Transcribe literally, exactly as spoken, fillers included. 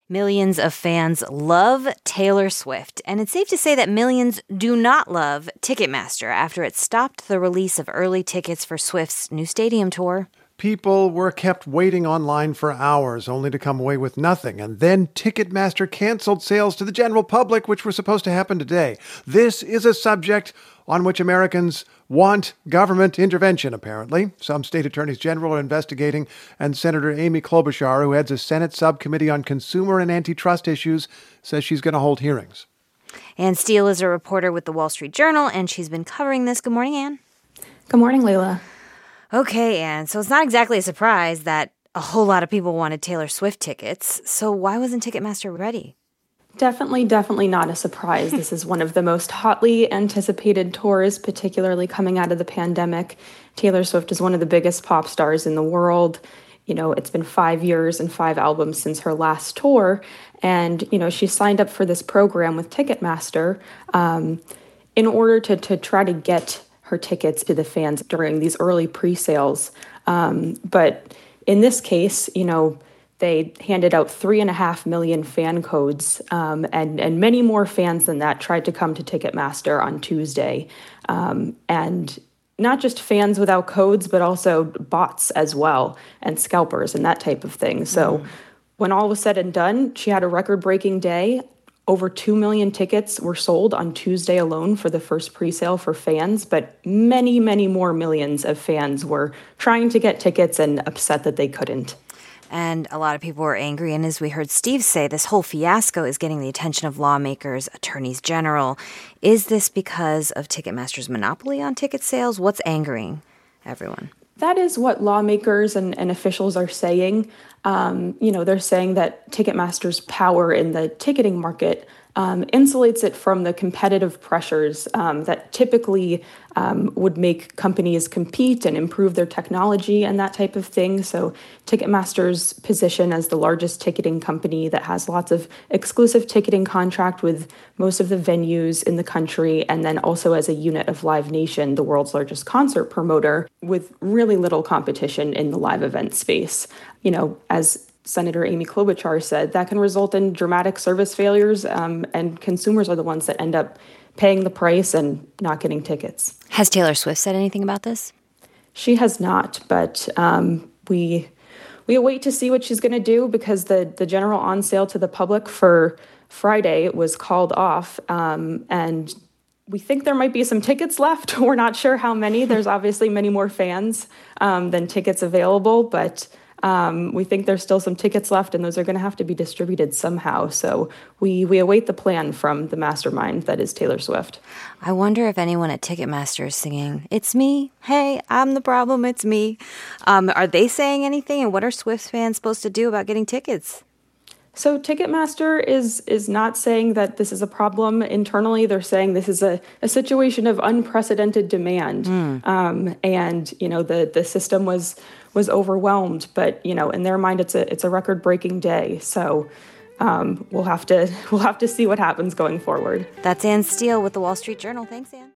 Millions of fans love Taylor Swift, and it's safe to say that millions do not love Ticketmaster after it stopped the release of early tickets for Swift's new stadium tour. People were kept waiting online for hours, only to come away with nothing. And then Ticketmaster canceled sales to the general public, which were supposed to happen today. This is a subject on which Americans want government intervention, apparently. Some state attorneys general are investigating, and Senator Amy Klobuchar, who heads a Senate subcommittee on consumer and antitrust issues, says she's going to hold hearings. Ann Steele is a reporter with the Wall Street Journal, and she's been covering this. Good morning, Ann. Good morning, Layla. Okay, Ann, so it's not exactly a surprise that a whole lot of people wanted Taylor Swift tickets. So why wasn't Ticketmaster ready? Definitely, definitely not a surprise. This is one of the most hotly anticipated tours, particularly coming out of the pandemic. Taylor Swift is one of the biggest pop stars in the world. You know, it's been five years and five albums since her last tour. And, you know, she signed up for this program with Ticketmaster um, in order to, to try to get her tickets to the fans during these early pre-sales. Um, but in this case, you know, they handed out three and a half million fan codes, um, and, and many more fans than that tried to come to Ticketmaster on Tuesday. Um, and not just fans without codes, but also bots as well, and scalpers and that type of thing. So mm. when all was said and done, she had a record-breaking day. Over two million tickets were sold on Tuesday alone for the first presale for fans, but many, many more millions of fans were trying to get tickets and upset that they couldn't. And a lot of people were angry. And as we heard Steve say, this whole fiasco is getting the attention of lawmakers, attorneys general. Is this because of Ticketmaster's monopoly on ticket sales? What's angering everyone? That is what lawmakers and, and officials are saying. Um, you know, they're saying that Ticketmaster's power in the ticketing market um, insulates it from the competitive pressures um, that typically um, would make companies compete and improve their technology and that type of thing. So Ticketmaster's position as the largest ticketing company that has lots of exclusive ticketing contract with most of the venues in the country, and then also as a unit of Live Nation, the world's largest concert promoter, with really little competition in the live event space. You know, as Senator Amy Klobuchar said, that can result in dramatic service failures, um, and consumers are the ones that end up paying the price and not getting tickets. Has Taylor Swift said anything about this? She has not, but um, we we await to see what she's going to do, because the, the general on sale to the public for Friday was called off, um, and we think there might be some tickets left. We're not sure how many. There's obviously many more fans um, than tickets available, but Um, we think there's still some tickets left, and those are going to have to be distributed somehow. So we, we await the plan from the mastermind that is Taylor Swift. I wonder if anyone at Ticketmaster is singing, "It's me, hey, I'm the problem, it's me." Um, are they saying anything, and what are Swift fans supposed to do about getting tickets? So Ticketmaster is is not saying that this is a problem internally. They're saying this is a, a situation of unprecedented demand. Mm. Um, and, you know, the, the system was was overwhelmed. But, you know, in their mind, it's a it's a record-breaking day. So um, we'll have to we'll have to see what happens going forward. That's Ann Steele with the Wall Street Journal. Thanks, Ann.